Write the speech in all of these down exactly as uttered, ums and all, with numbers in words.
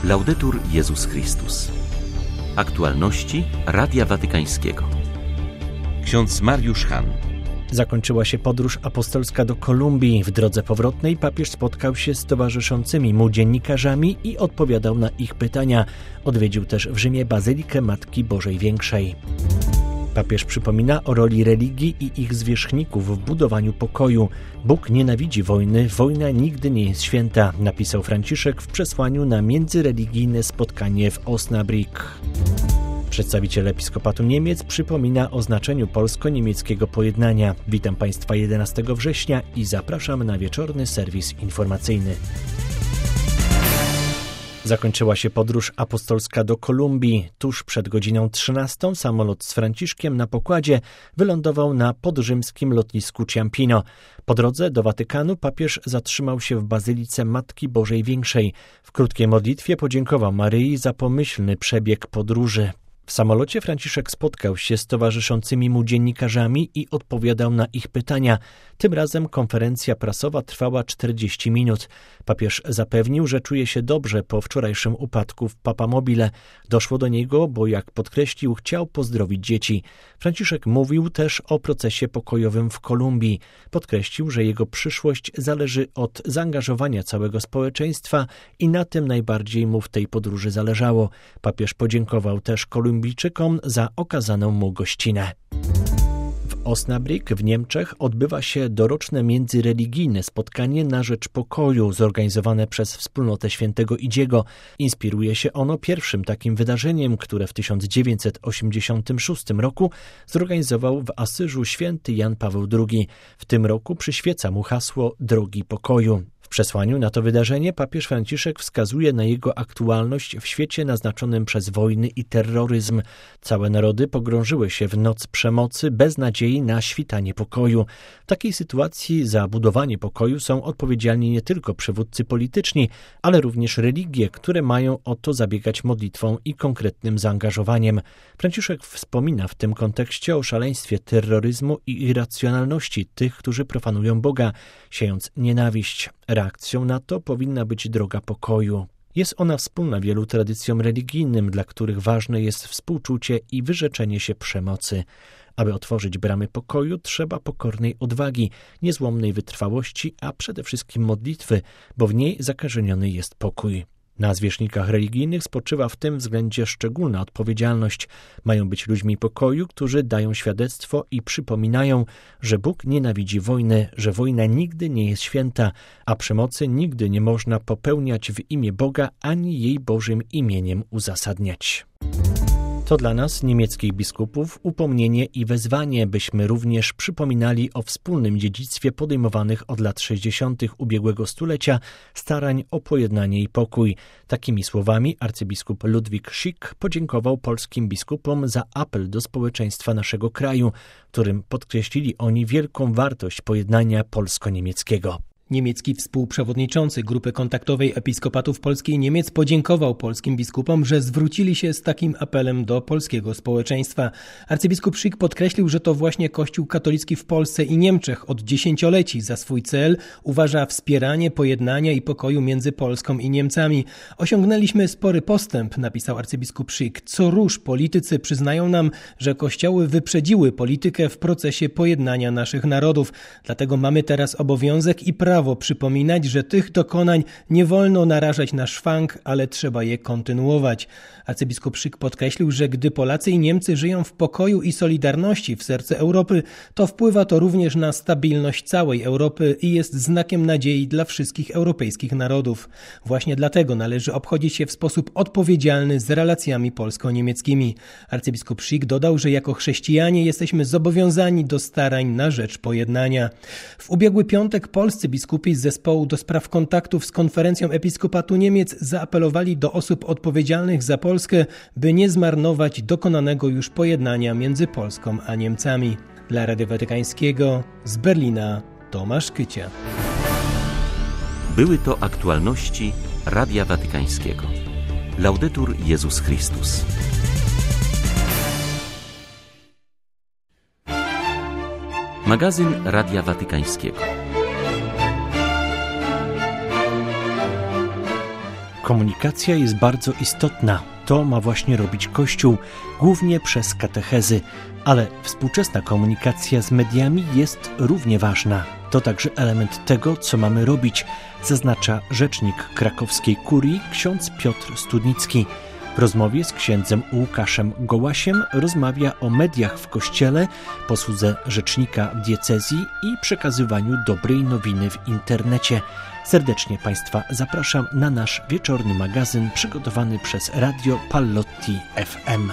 Laudetur Jezus Chrystus. Aktualności Radia Watykańskiego. Ksiądz Mariusz Hahn. Zakończyła się podróż apostolska do Kolumbii. W drodze powrotnej papież spotkał się z towarzyszącymi mu dziennikarzami i odpowiadał na ich pytania. Odwiedził też w Rzymie Bazylikę Matki Bożej Większej. Papież przypomina o roli religii i ich zwierzchników w budowaniu pokoju. Bóg nienawidzi wojny, wojna nigdy nie jest święta, napisał Franciszek w przesłaniu na międzyreligijne spotkanie w Osnabrück. Przedstawiciel Episkopatu Niemiec przypomina o znaczeniu polsko-niemieckiego pojednania. Witam Państwa jedenastego września i zapraszam na wieczorny serwis informacyjny. Zakończyła się podróż apostolska do Kolumbii. Tuż przed godziną trzynastą samolot z Franciszkiem na pokładzie wylądował na podrzymskim lotnisku Ciampino. Po drodze do Watykanu papież zatrzymał się w Bazylice Matki Bożej Większej. W krótkiej modlitwie podziękował Maryi za pomyślny przebieg podróży. W samolocie Franciszek spotkał się z towarzyszącymi mu dziennikarzami i odpowiadał na ich pytania. Tym razem konferencja prasowa trwała czterdzieści minut. Papież zapewnił, że czuje się dobrze po wczorajszym upadku w Papamobile. Doszło do niego, bo jak podkreślił, chciał pozdrowić dzieci. Franciszek mówił też o procesie pokojowym w Kolumbii. Podkreślił, że jego przyszłość zależy od zaangażowania całego społeczeństwa i na tym najbardziej mu w tej podróży zależało. Papież podziękował też Kolumbijczykom za okazaną mu gościnę. W Osnabrück w Niemczech odbywa się doroczne międzyreligijne spotkanie na rzecz pokoju zorganizowane przez Wspólnotę Świętego Idziego. Inspiruje się ono pierwszym takim wydarzeniem, które w tysiąc dziewięćset osiemdziesiątym szóstym roku zorganizował w Asyżu święty Jan Paweł drugi. W tym roku przyświeca mu hasło Drogi Pokoju. W przesłaniu na to wydarzenie papież Franciszek wskazuje na jego aktualność w świecie naznaczonym przez wojny i terroryzm. Całe narody pogrążyły się w noc przemocy bez nadziei na świtanie pokoju. W takiej sytuacji za budowanie pokoju są odpowiedzialni nie tylko przywódcy polityczni, ale również religie, które mają o to zabiegać modlitwą i konkretnym zaangażowaniem. Franciszek wspomina w tym kontekście o szaleństwie terroryzmu i irracjonalności tych, którzy profanują Boga, siejąc nienawiść. Reakcją na to powinna być droga pokoju. Jest ona wspólna wielu tradycjom religijnym, dla których ważne jest współczucie i wyrzeczenie się przemocy. Aby otworzyć bramy pokoju, trzeba pokornej odwagi, niezłomnej wytrwałości, a przede wszystkim modlitwy, bo w niej zakażeniony jest pokój. Na zwierzchnikach religijnych spoczywa w tym względzie szczególna odpowiedzialność. Mają być ludźmi pokoju, którzy dają świadectwo i przypominają, że Bóg nienawidzi wojny, że wojna nigdy nie jest święta, a przemocy nigdy nie można popełniać w imię Boga ani jej Bożym imieniem uzasadniać. To dla nas, niemieckich biskupów, upomnienie i wezwanie, byśmy również przypominali o wspólnym dziedzictwie podejmowanych od lat sześćdziesiątych ubiegłego stulecia starań o pojednanie i pokój. Takimi słowami arcybiskup Ludwik Schick podziękował polskim biskupom za apel do społeczeństwa naszego kraju, którym podkreślili oni wielką wartość pojednania polsko-niemieckiego. Niemiecki współprzewodniczący Grupy Kontaktowej Episkopatów Polski i Niemiec podziękował polskim biskupom, że zwrócili się z takim apelem do polskiego społeczeństwa. Arcybiskup Schick podkreślił, że to właśnie Kościół katolicki w Polsce i Niemczech od dziesięcioleci za swój cel uważa wspieranie pojednania i pokoju między Polską i Niemcami. Osiągnęliśmy spory postęp, napisał arcybiskup Schick. Co róż politycy przyznają nam, że kościoły wyprzedziły politykę w procesie pojednania naszych narodów. Dlatego mamy teraz obowiązek i prawo prawo przypominać, że tych dokonań nie wolno narażać na szwank, ale trzeba je kontynuować. Arcybiskup Schick podkreślił, że gdy Polacy i Niemcy żyją w pokoju i solidarności w sercu Europy, to wpływa to również na stabilność całej Europy i jest znakiem nadziei dla wszystkich europejskich narodów. Właśnie dlatego należy obchodzić się w sposób odpowiedzialny z relacjami polsko-niemieckimi. Arcybiskup Schick dodał, że jako chrześcijanie jesteśmy zobowiązani do starań na rzecz pojednania. W ubiegły piątek polscy biskupi z zespołu do spraw kontaktów z Konferencją Episkopatu Niemiec zaapelowali do osób odpowiedzialnych za Polskę, by nie zmarnować dokonanego już pojednania między Polską a Niemcami. Dla Radia Watykańskiego z Berlina Tomasz Kycia. Były to aktualności Radia Watykańskiego. Laudetur Jezus Chrystus. Magazyn Radia Watykańskiego. Komunikacja jest bardzo istotna. To ma właśnie robić Kościół, głównie przez katechezy. Ale współczesna komunikacja z mediami jest równie ważna. To także element tego, co mamy robić, zaznacza rzecznik krakowskiej kurii ksiądz Piotr Studnicki. W rozmowie z księdzem Łukaszem Gołasiem rozmawia o mediach w Kościele, posłudze rzecznika diecezji i przekazywaniu dobrej nowiny w internecie. Serdecznie Państwa zapraszam na nasz wieczorny magazyn przygotowany przez Radio Pallotti F M.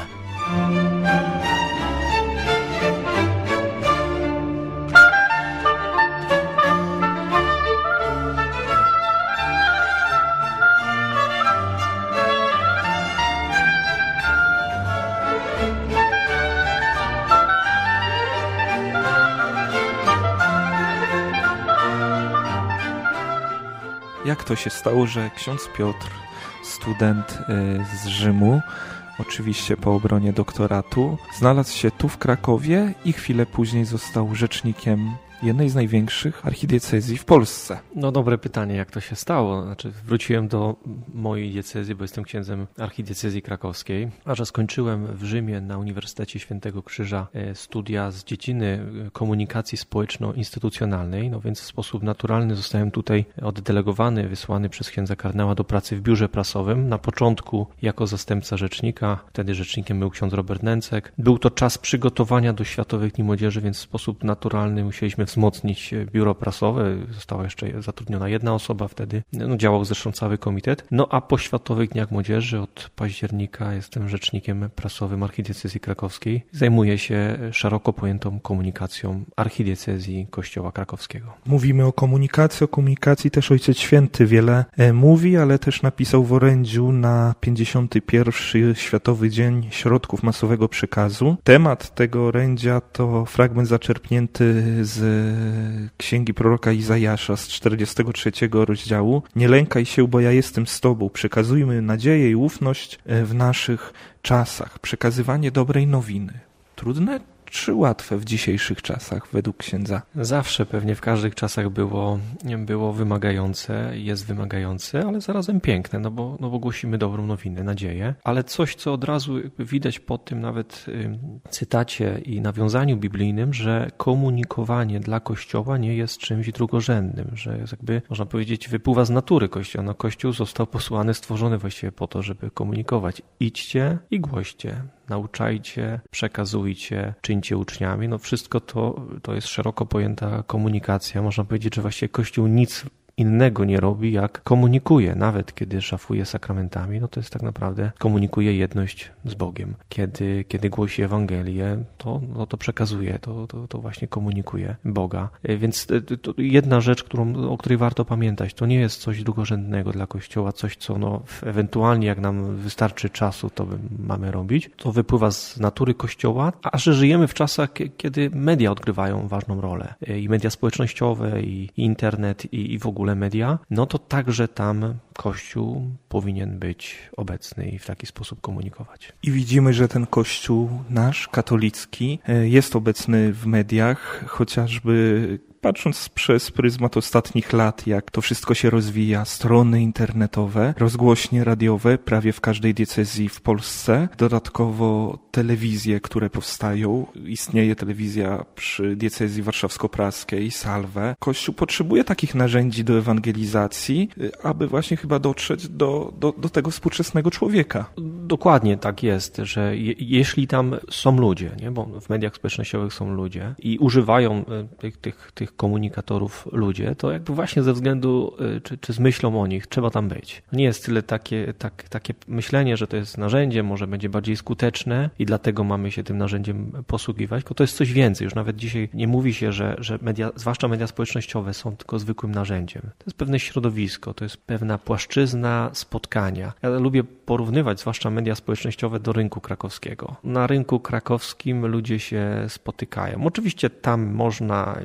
Jak to się stało, że ksiądz Piotr, student z Rzymu, oczywiście po obronie doktoratu, znalazł się tu w Krakowie i chwilę później został rzecznikiem jednej z największych archidiecezji w Polsce? No dobre pytanie, jak to się stało. Znaczy wróciłem do mojej diecezji, bo jestem księdzem archidiecezji krakowskiej, a że skończyłem w Rzymie na Uniwersytecie Świętego Krzyża studia z dziedziny komunikacji społeczno-instytucjonalnej, no więc w sposób naturalny zostałem tutaj oddelegowany, wysłany przez księdza kardynała do pracy w biurze prasowym. Na początku jako zastępca rzecznika, wtedy rzecznikiem był ksiądz Robert Nęcek. Był to czas przygotowania do Światowych Dni Młodzieży, więc w sposób naturalny musieliśmy wzmocnić biuro prasowe. Została jeszcze zatrudniona jedna osoba wtedy. No, działał zresztą cały komitet. No a po Światowych Dniach Młodzieży od października jestem rzecznikiem prasowym archidiecezji krakowskiej. Zajmuję się szeroko pojętą komunikacją archidiecezji Kościoła krakowskiego. Mówimy o komunikacji. O komunikacji też Ojciec Święty wiele mówi, ale też napisał w orędziu na pięćdziesiąty pierwszy Światowy Dzień Środków Masowego Przekazu. Temat tego orędzia to fragment zaczerpnięty z księgi proroka Izajasza z czterdziestego trzeciego rozdziału. Nie lękaj się, bo ja jestem z Tobą. Przekazujmy nadzieję i ufność w naszych czasach. Przekazywanie dobrej nowiny. Trudne czy łatwe w dzisiejszych czasach według księdza? Zawsze pewnie w każdych czasach było, było wymagające, jest wymagające, ale zarazem piękne, no bo, no bo głosimy dobrą nowinę, nadzieję. Ale coś, co od razu widać po tym nawet y, cytacie i nawiązaniu biblijnym, że komunikowanie dla Kościoła nie jest czymś drugorzędnym, że jest jakby, można powiedzieć, wypływa z natury Kościoła. No, Kościół został posłany, stworzony właściwie po to, żeby komunikować. Idźcie i głoście. Nauczajcie, przekazujcie, czyńcie uczniami. No wszystko to, to jest szeroko pojęta komunikacja. Można powiedzieć, że właściwie Kościół nic innego nie robi, jak komunikuje. Nawet kiedy szafuje sakramentami, no to jest tak naprawdę komunikuje jedność z Bogiem. Kiedy, kiedy głosi Ewangelię, to, no to przekazuje, to, to, to właśnie komunikuje Boga. Więc to jedna rzecz, którą, o której warto pamiętać, to nie jest coś drugorzędnego dla Kościoła, coś, co no, ewentualnie jak nam wystarczy czasu, to mamy robić. To wypływa z natury Kościoła, a że żyjemy w czasach, kiedy media odgrywają ważną rolę. I media społecznościowe, i, i internet, i, i w ogóle media, no to także tam Kościół powinien być obecny i w taki sposób komunikować. I widzimy, że ten Kościół nasz, katolicki, jest obecny w mediach, chociażby patrząc przez pryzmat ostatnich lat, jak to wszystko się rozwija, strony internetowe, rozgłośnie radiowe prawie w każdej diecezji w Polsce, dodatkowo telewizje, które powstają. Istnieje telewizja przy diecezji warszawsko-praskiej, Salve. Kościół potrzebuje takich narzędzi do ewangelizacji, aby właśnie chyba dotrzeć do, do, do tego współczesnego człowieka. Dokładnie tak jest, że je, jeśli tam są ludzie, nie? Bo w mediach społecznościowych są ludzie i używają tych, tych, tych komunikatorów ludzie, to jakby właśnie ze względu, czy, czy z myślą o nich, trzeba tam być. Nie jest tyle takie, tak, takie myślenie, że to jest narzędzie, może będzie bardziej skuteczne i dlatego mamy się tym narzędziem posługiwać, tylko to jest coś więcej. Już nawet dzisiaj nie mówi się, że, że media, zwłaszcza media społecznościowe są tylko zwykłym narzędziem. To jest pewne środowisko, to jest pewna płaszczyzna spotkania. Ja lubię porównywać, zwłaszcza media społecznościowe, do rynku krakowskiego. Na rynku krakowskim ludzie się spotykają. Oczywiście tam można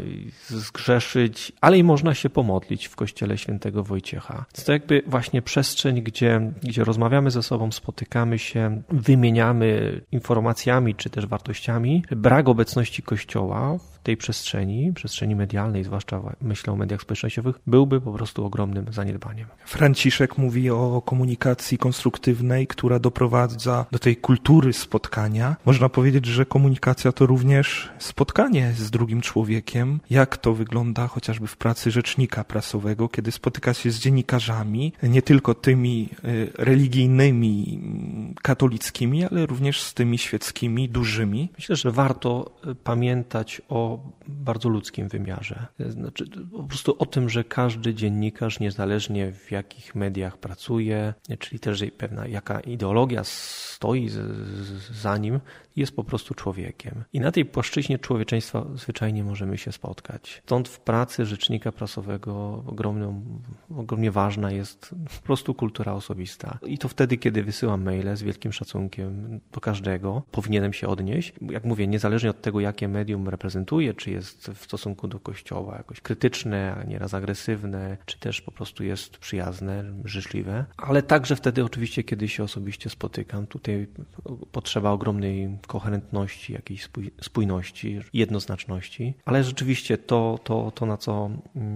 zgrzeszyć, ale i można się pomodlić w kościele świętego Wojciecha. Jest to jakby właśnie przestrzeń, gdzie, gdzie rozmawiamy ze sobą, spotykamy się, wymieniamy informacjami czy też wartościami. Brak obecności Kościoła w tej przestrzeni, przestrzeni medialnej, zwłaszcza myślę o mediach społecznościowych, byłby po prostu ogromnym zaniedbaniem. Franciszek mówi o komunikacji konstruktywnej, która doprowadza do tej kultury spotkania. Można powiedzieć, że komunikacja to również spotkanie z drugim człowiekiem. Jak to wygląda chociażby w pracy rzecznika prasowego, kiedy spotyka się z dziennikarzami, nie tylko tymi religijnymi, katolickimi, ale również z tymi świeckimi, dużymi. Myślę, że warto pamiętać o bardzo ludzkim wymiarze. Znaczy, po prostu o tym, że każdy dziennikarz, niezależnie w jakich mediach pracuje, czyli też pewna jaka ideologia stoi za nim, jest po prostu człowiekiem. I na tej płaszczyźnie człowieczeństwa zwyczajnie możemy się spotkać. Stąd w pracy rzecznika prasowego ogromną, ogromnie ważna jest po prostu kultura osobista. I to wtedy, kiedy wysyłam maile z wielkim szacunkiem do każdego, powinienem się odnieść. Jak mówię, niezależnie od tego, jakie medium reprezentuję, czy jest w stosunku do Kościoła jakoś krytyczne, a nieraz agresywne, czy też po prostu jest przyjazne, życzliwe. Ale także wtedy oczywiście, kiedy się osobiście spotykam, tutaj potrzeba ogromnej koherentności, jakiejś spójności, jednoznaczności. Ale rzeczywiście to, to, to na co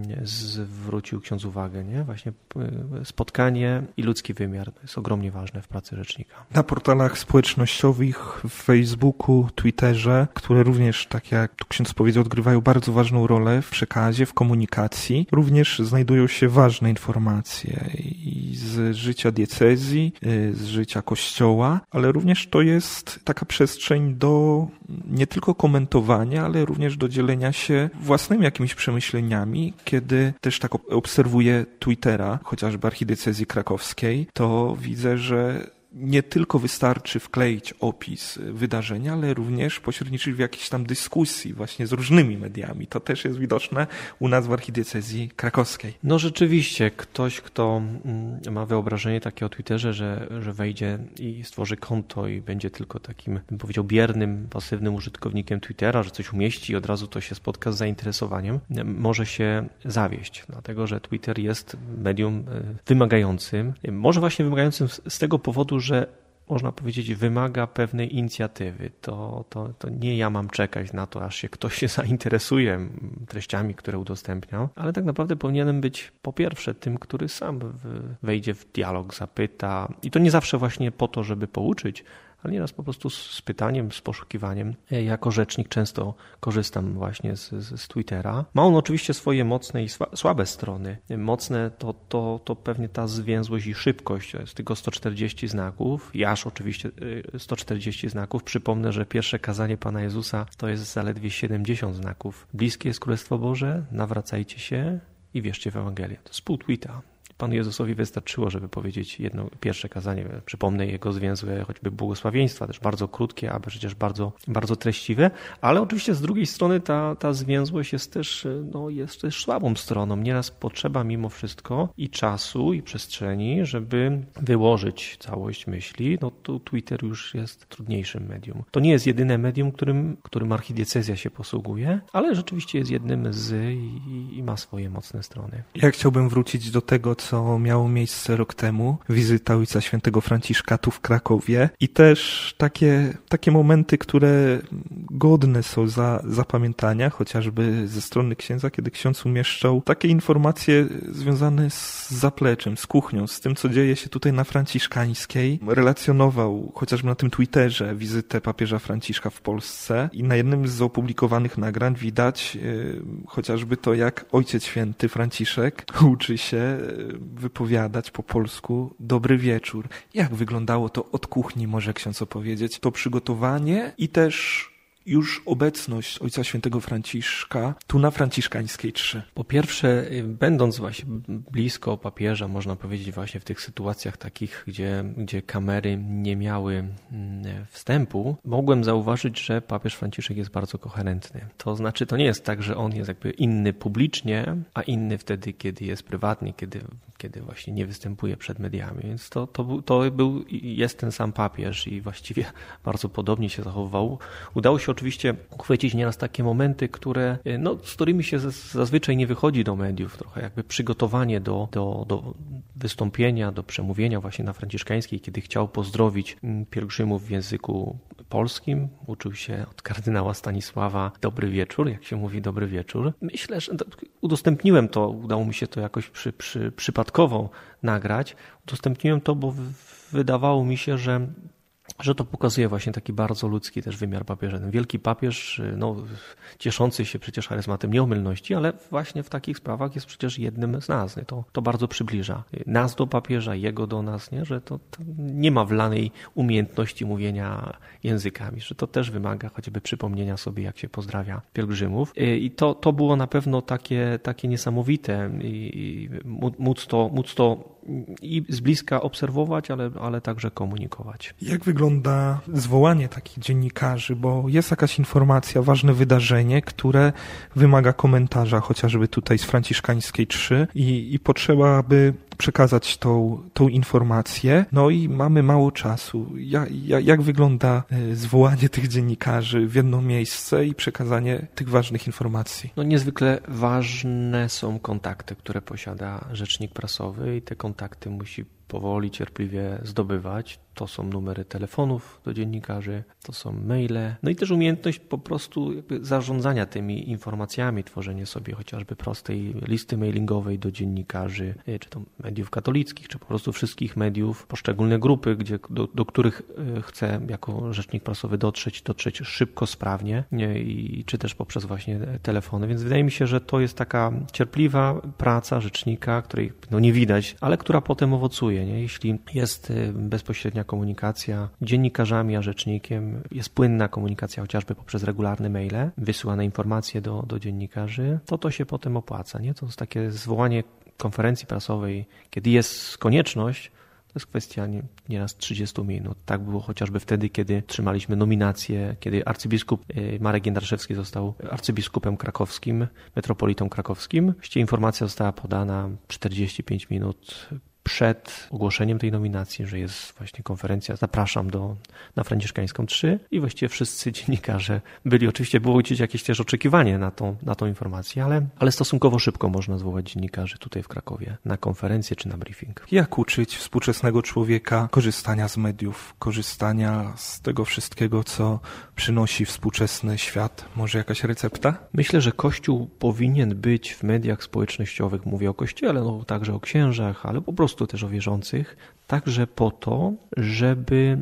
zwrócił ksiądz uwagę, nie? Właśnie spotkanie i ludzki wymiar to jest ogromnie ważne w pracy rzecznika. Na portalach społecznościowych, w Facebooku, Twitterze, które również, tak jak tu ksiądz powiedział, odgrywają bardzo ważną rolę w przekazie, w komunikacji, również znajdują się ważne informacje i z życia diecezji, z życia Kościoła, ale również to jest taka przestrzeń do nie tylko komentowania, ale również do dzielenia się własnymi jakimiś przemyśleniami. Kiedy też tak obserwuję Twittera, chociażby archidiecezji krakowskiej, to widzę, że nie tylko wystarczy wkleić opis wydarzenia, ale również pośredniczyć w jakiejś tam dyskusji właśnie z różnymi mediami. To też jest widoczne u nas w archidiecezji krakowskiej. No rzeczywiście, ktoś, kto ma wyobrażenie takie o Twitterze, że, że wejdzie i stworzy konto i będzie tylko takim, bym powiedział, biernym, pasywnym użytkownikiem Twittera, że coś umieści i od razu to się spotka z zainteresowaniem, może się zawieść, dlatego że Twitter jest medium wymagającym. Może właśnie wymagającym z tego powodu, że można powiedzieć, wymaga pewnej inicjatywy. To, to, to nie ja mam czekać na to, aż się ktoś się zainteresuje treściami, które udostępniam, ale tak naprawdę powinienem być po pierwsze tym, który sam wejdzie w dialog, zapyta i to nie zawsze właśnie po to, żeby pouczyć, ale nieraz po prostu z pytaniem, z poszukiwaniem. Jako rzecznik często korzystam właśnie z, z, z Twittera. Ma on oczywiście swoje mocne i słabe strony. Mocne to, to, to pewnie ta zwięzłość i szybkość. To jest tylko sto czterdzieści znaków. I aż oczywiście sto czterdzieści znaków. Przypomnę, że pierwsze kazanie Pana Jezusa to jest zaledwie siedemdziesiąt znaków. Bliskie jest Królestwo Boże, nawracajcie się i wierzcie w Ewangelię. To jest pół tweeta. Panu Jezusowi wystarczyło, żeby powiedzieć jedno pierwsze kazanie. Przypomnę jego zwięzłe choćby błogosławieństwa, też bardzo krótkie, a przecież bardzo, bardzo treściwe, ale oczywiście z drugiej strony ta, ta zwięzłość jest też, no, jest też słabą stroną. Nieraz potrzeba mimo wszystko i czasu, i przestrzeni, żeby wyłożyć całość myśli. No tu Twitter już jest trudniejszym medium. To nie jest jedyne medium, którym, którym archidiecezja się posługuje, ale rzeczywiście jest jednym z i, i ma swoje mocne strony. Ja chciałbym wrócić do tego, co miało miejsce rok temu, wizyta Ojca Świętego Franciszka tu w Krakowie i też takie, takie momenty, które godne są za zapamiętania, chociażby ze strony księdza, kiedy ksiądz umieszczał takie informacje związane z zapleczem, z kuchnią, z tym, co dzieje się tutaj na Franciszkańskiej. Relacjonował chociażby na tym Twitterze wizytę papieża Franciszka w Polsce i na jednym z opublikowanych nagrań widać yy, chociażby to, jak Ojciec Święty Franciszek uczy się wypowiadać po polsku dobry wieczór. Jak wyglądało to od kuchni, może ksiądz opowiedzieć? To przygotowanie i też już obecność Ojca Świętego Franciszka tu na Franciszkańskiej trzy. Po pierwsze, będąc właśnie blisko papieża, można powiedzieć właśnie w tych sytuacjach takich, gdzie, gdzie kamery nie miały wstępu, mogłem zauważyć, że papież Franciszek jest bardzo koherentny. To znaczy, to nie jest tak, że on jest jakby inny publicznie, a inny wtedy, kiedy jest prywatnie, kiedy, kiedy właśnie nie występuje przed mediami. Więc to, to, był, to był, jest ten sam papież i właściwie bardzo podobnie się zachowywał. Udało się się oczywiście uchwycić nieraz takie momenty, które, no, z którymi się zazwyczaj nie wychodzi do mediów. Trochę jakby przygotowanie do, do, do wystąpienia, do przemówienia właśnie na franciszkańskiej, kiedy chciał pozdrowić pielgrzymów w języku polskim. Uczył się od kardynała Stanisława dobry wieczór, jak się mówi dobry wieczór. Myślę, że udostępniłem to, udało mi się to jakoś przy, przy, przypadkowo nagrać. Udostępniłem to, bo wydawało mi się, że że to pokazuje właśnie taki bardzo ludzki też wymiar papieża. Ten wielki papież, no, cieszący się przecież charyzmatem nieomylności, ale właśnie w takich sprawach jest przecież jednym z nas. Nie? To, to bardzo przybliża nas do papieża, jego do nas, nie? Że to, to nie ma wlanej umiejętności mówienia językami, że to też wymaga choćby przypomnienia sobie, jak się pozdrawia pielgrzymów. I to, to było na pewno takie, takie niesamowite i móc to, móc to i z bliska obserwować, ale, ale także komunikować. Jak wygląda zwołanie takich dziennikarzy, bo jest jakaś informacja, ważne wydarzenie, które wymaga komentarza, chociażby tutaj z Franciszkańskiej trzy i, i potrzeba, aby przekazać tą, tą informację, no i mamy mało czasu. Ja, ja, jak wygląda zwołanie tych dziennikarzy w jedno miejsce i przekazanie tych ważnych informacji? No niezwykle ważne są kontakty, które posiada rzecznik prasowy i te kontakty musi powoli, cierpliwie zdobywać. To są numery telefonów do dziennikarzy, to są maile, no i też umiejętność po prostu jakby zarządzania tymi informacjami, tworzenie sobie chociażby prostej listy mailingowej do dziennikarzy, czy to mediów katolickich, czy po prostu wszystkich mediów, poszczególne grupy, gdzie, do, do których chcę jako rzecznik prasowy dotrzeć, dotrzeć szybko, sprawnie, nie, i czy też poprzez właśnie telefony, więc wydaje mi się, że to jest taka cierpliwa praca rzecznika, której no nie widać, ale która potem owocuje, nie? Jeśli jest bezpośrednia komunikacja dziennikarzami a rzecznikiem, jest płynna komunikacja chociażby poprzez regularne maile, wysyłane informacje do, do dziennikarzy, to to się potem opłaca. Nie? To jest takie zwołanie konferencji prasowej, kiedy jest konieczność, to jest kwestia nie, nieraz trzydzieści minut. Tak było chociażby wtedy, kiedy trzymaliśmy nominację, kiedy arcybiskup Marek Jędraszewski został arcybiskupem krakowskim, metropolitą krakowskim. Właściwie informacja została podana czterdzieści pięć minut przed ogłoszeniem tej nominacji, że jest właśnie konferencja, zapraszam do, na Franciszkańską trzy i właściwie wszyscy dziennikarze byli, oczywiście było gdzieś jakieś też oczekiwanie na tą, na tą informację, ale, ale stosunkowo szybko można zwołać dziennikarzy tutaj w Krakowie na konferencję czy na briefing. Jak uczyć współczesnego człowieka korzystania z mediów, korzystania z tego wszystkiego, co przynosi współczesny świat? Może jakaś recepta? Myślę, że Kościół powinien być w mediach społecznościowych, mówię o Kościele, no także o księżach, ale po prostu też o wierzących, także po to, żeby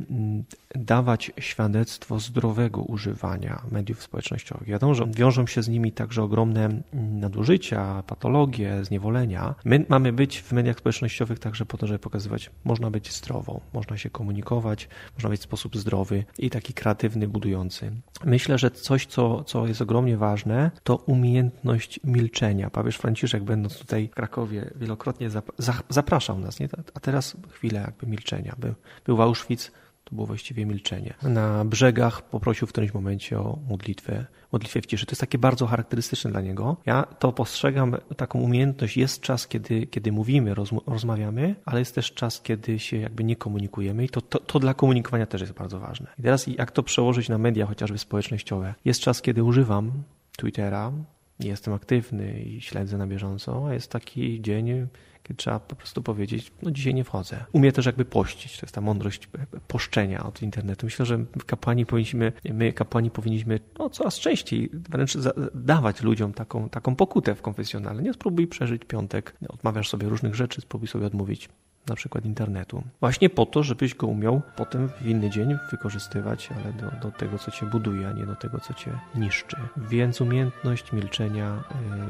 dawać świadectwo zdrowego używania mediów społecznościowych. Wiadomo, że wiążą się z nimi także ogromne nadużycia, patologie, zniewolenia. My mamy być w mediach społecznościowych także po to, żeby pokazywać, można być zdrowo, można się komunikować, można być w sposób zdrowy i taki kreatywny, budujący. Myślę, że coś, co, co jest ogromnie ważne, to umiejętność milczenia. Papież Franciszek, będąc tutaj w Krakowie, wielokrotnie zapraszał nas, nie? A teraz chwilę jakby milczenia. Był, był w Auschwitz, to było właściwie milczenie. Na brzegach poprosił w którymś momencie o modlitwę, modlitwę w ciszy. To jest takie bardzo charakterystyczne dla niego. Ja to postrzegam, taką umiejętność. Jest czas, kiedy, kiedy mówimy, rozm- rozmawiamy, ale jest też czas, kiedy się jakby nie komunikujemy i to, to, to dla komunikowania też jest bardzo ważne. I teraz jak to przełożyć na media chociażby społecznościowe? Jest czas, kiedy używam Twittera, jestem aktywny i śledzę na bieżąco, a jest taki dzień, kiedy trzeba po prostu powiedzieć, no dzisiaj nie wchodzę. Umie też jakby pościć, to jest ta mądrość poszczenia od internetu. Myślę, że kapłani powinniśmy, my kapłani powinniśmy no, coraz częściej wręcz dawać ludziom taką, taką pokutę w konfesjonale. Nie spróbuj przeżyć piątek, odmawiasz sobie różnych rzeczy, spróbuj sobie odmówić na przykład internetu. Właśnie po to, żebyś go umiał potem w inny dzień wykorzystywać, ale do, do tego, co cię buduje, a nie do tego, co cię niszczy. Więc umiejętność milczenia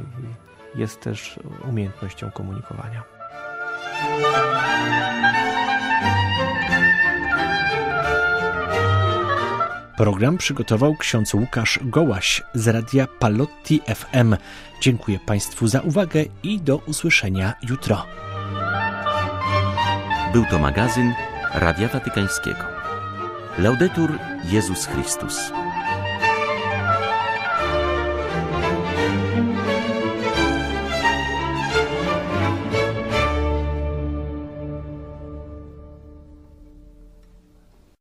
yy, jest też umiejętnością komunikowania. Program przygotował ksiądz Łukasz Gołaś z Radia Palotti F M. Dziękuję Państwu za uwagę i do usłyszenia jutro. Był to magazyn Radia Watykańskiego. Laudetur Jezus Chrystus.